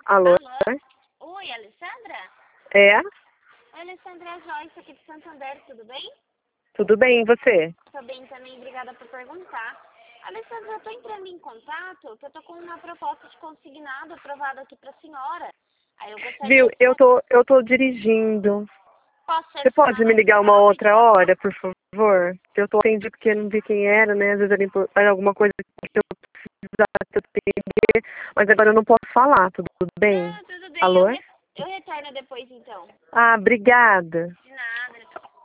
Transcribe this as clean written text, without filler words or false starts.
Alô? Alô? Oi, Alessandra? É? Oi, Alessandra, é a Joyce aqui de Santander, tudo bem? Tudo bem, e você? Tô bem também, obrigada por perguntar. Alessandra, eu tô entrando em contato, que eu tô com uma proposta de consignado aprovada aqui pra senhora. Aí eu Viu, gostaria de saber, eu tô dirigindo. posso te Você pode adicionar me no ligar uma WhatsApp, outra então? hora, por favor? Eu tô atendi porque eu não vi quem era, né? Às vezes era alguma coisa que eu precisasse atender, mas agora eu não posso falar, tudo bem? Não, tudo bem, Alô? eu retorno depois, então. Ah, obrigada.